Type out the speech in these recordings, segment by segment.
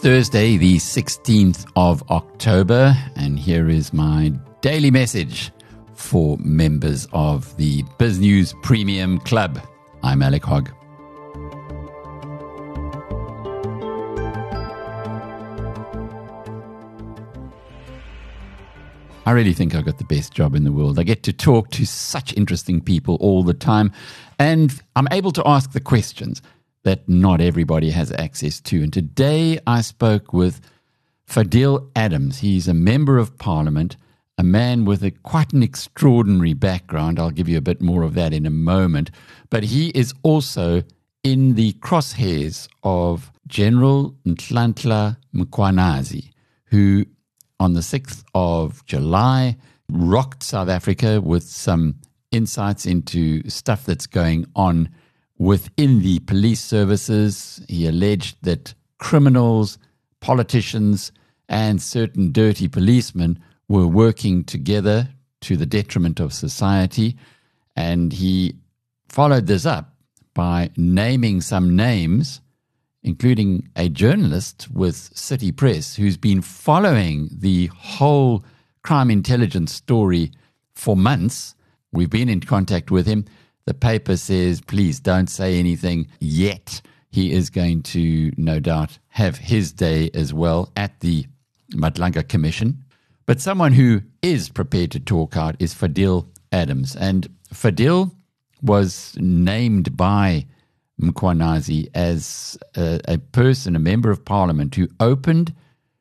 Thursday, the 16th of October, and here is my daily message for members of the BizNews Premium Club. I'm Alec Hogg. I really think I've got the best job in the world. I get to talk to such interesting people all the time, and I'm able to ask the questions that not everybody has access to. And today I spoke with Fadil Adams. He's a member of Parliament, a man with quite an extraordinary background. I'll give you a bit more of that in a moment. But he is also in the crosshairs of General Nhlanhla Mkhwanazi, who on the 6th of July rocked South Africa with some insights into stuff that's going on within the police services. He alleged that criminals, politicians, and certain dirty policemen were working together to the detriment of society. And he followed this up by naming some names, including a journalist with City Press who's been following the whole crime intelligence story for months. We've been in contact with him. The paper says, please don't say anything yet. He is going to, no doubt, have his day as well at the Madlanga Commission. But someone who is prepared to talk out is Fadil Adams. And Fadil was named by Mkhwanazi as a person, a member of Parliament, who opened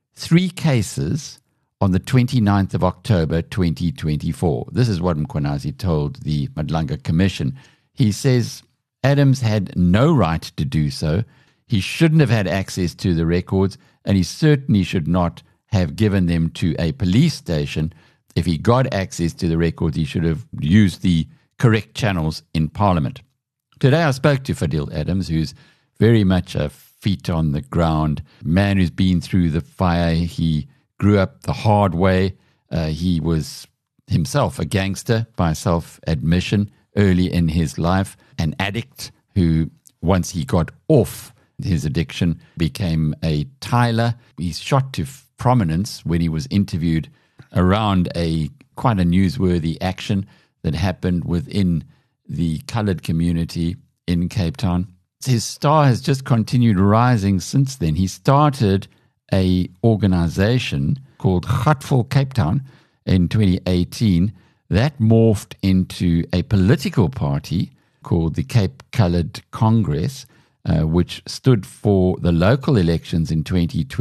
3 cases on the 29th of October 2024. This is what Mkhwanazi told the Madlanga Commission. He says Adams had no right to do so. He shouldn't have had access to the records, and he certainly should not have given them to a police station. If he got access to the records, he should have used the correct channels in Parliament. Today I spoke to Fadil Adams, who's very much a feet on the ground man who's been through the fire. He grew up the hard way. He was himself a gangster by self-admission early in his life, an addict who, once he got off his addiction, became a tiler. He's shot to prominence when he was interviewed around quite a newsworthy action that happened within the coloured community in Cape Town. His star has just continued rising since then. He started a organization called Gatvol Cape Town in 2018 that morphed into a political party called the Cape Coloured Congress, which stood for the local elections in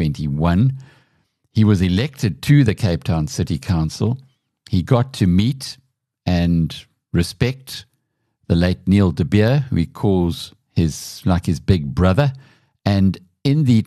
2021. He was elected to the Cape Town City Council. He got to meet and respect the late Neil de Beer, who he calls his big brother. And in the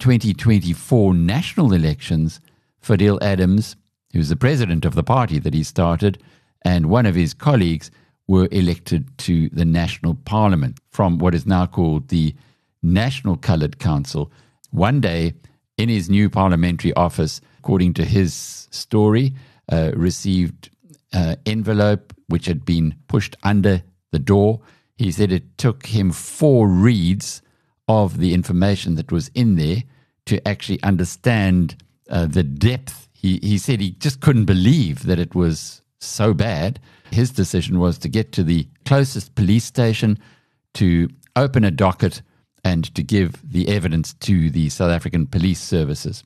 2024 national elections, Fadil Adams, who's the president of the party that he started, and one of his colleagues were elected to the National Parliament from what is now called the National Coloured Council. One day, in his new parliamentary office, according to his story, received an envelope which had been pushed under the door. He said it took him 4 reads of the information that was in there to actually understand the depth. He said he just couldn't believe that it was so bad. His decision was to get to the closest police station, to open a docket, and to give the evidence to the South African Police Services.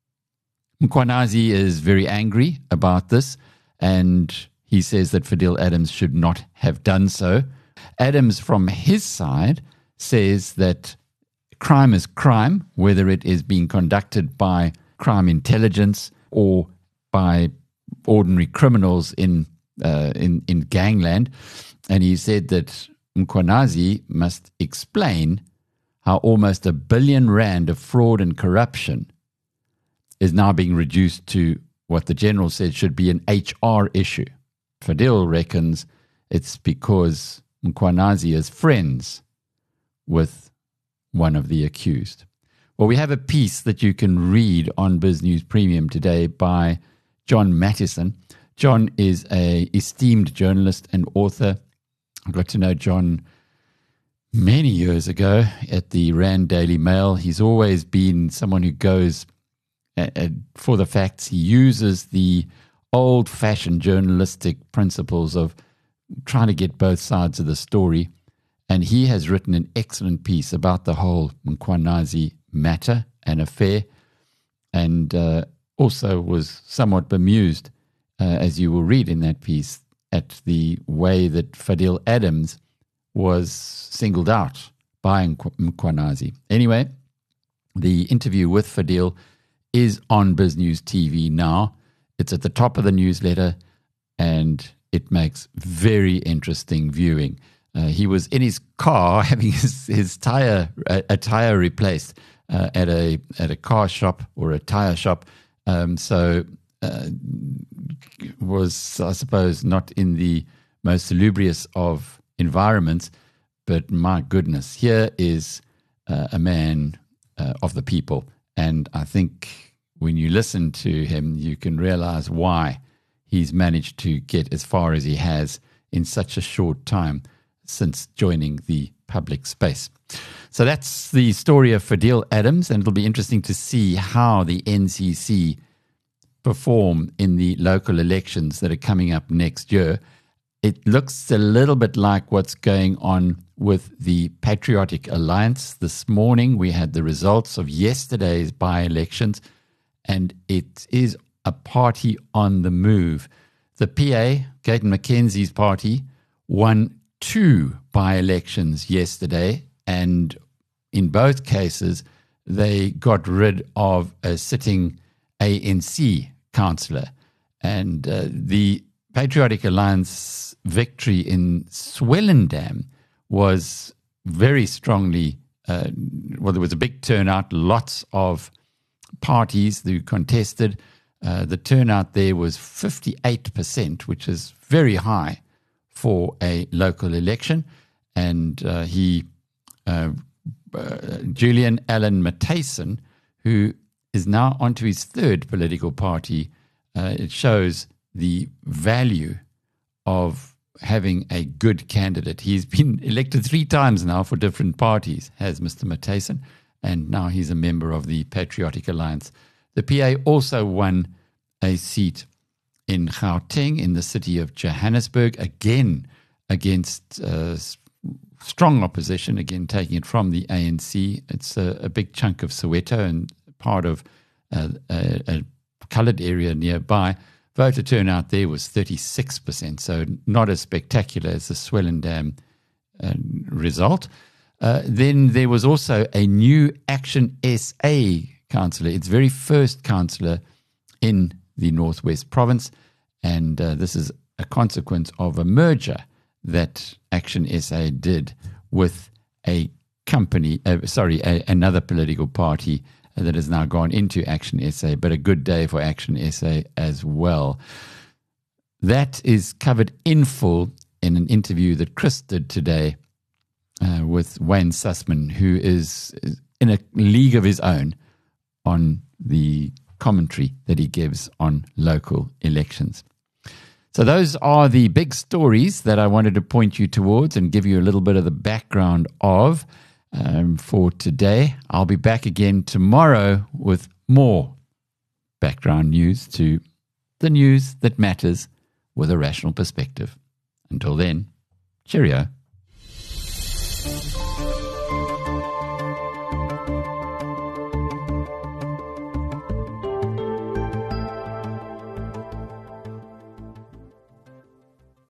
Mkhwanazi is very angry about this, and he says that Fadil Adams should not have done so. Adams, from his side, says that crime is crime, whether it is being conducted by crime intelligence or by ordinary criminals in gangland. And he said that Mkhwanazi must explain how almost R1 billion of fraud and corruption is now being reduced to what the general said should be an HR issue. Fadil reckons it's because Mkhwanazi is friends with one of the accused. Well, we have a piece that you can read on BizNews Premium today by John Mattison. John is an esteemed journalist and author. I got to know John many years ago at the Rand Daily Mail. He's always been someone who goes for the facts. He uses the old-fashioned journalistic principles of trying to get both sides of the story. And he has written an excellent piece about the whole Mkhwanazi matter and affair, and also was somewhat bemused, as you will read in that piece, at the way that Fadil Adams was singled out by Mkhwanazi. Anyway, the interview with Fadil is on BizNews TV now. It's at the top of the newsletter, and it makes very interesting viewing. He was in his car having his tire replaced at a car shop or a tire shop. Was, I suppose, not in the most salubrious of environments, but my goodness, here is a man of the people. And I think when you listen to him, you can realize why he's managed to get as far as he has in such a short time since joining the public space. So that's the story of Fadil Adams, and it'll be interesting to see how the NCC perform in the local elections that are coming up next year. It looks a little bit like what's going on with the Patriotic Alliance. This morning we had the results of yesterday's by-elections, and it is a party on the move. The PA, Gayton McKenzie's party, won 2 by-elections yesterday, and in both cases they got rid of a sitting ANC councillor. And the Patriotic Alliance victory in Swellendam was very strongly, there was a big turnout, lots of parties who contested. The turnout there was 58%, which is very high for a local election. And Julian Allen Matheson, who is now onto his 3rd political party, it shows the value of having a good candidate. He's been elected 3 times now for different parties, has Mr. Matheson, and now he's a member of the Patriotic Alliance. The PA also won a seat in Gauteng, in the city of Johannesburg, again against strong opposition, again taking it from the ANC. It's a big chunk of Soweto and part of a coloured area nearby. Voter turnout there was 36%, so not as spectacular as the Swellendam result. Then there was also a new Action SA councillor, its very first councillor in the Northwest Province, and this is a consequence of a merger that Action SA did with a company, another political party that has now gone into Action SA, but a good day for Action SA as well. That is covered in full in an interview that Chris did today with Wayne Sussman, who is in a league of his own on the commentary that he gives on local elections. So those are the big stories that I wanted to point you towards and give you a little bit of the background of for today. I'll be back again tomorrow with more background news to the news that matters with a rational perspective. Until then, cheerio.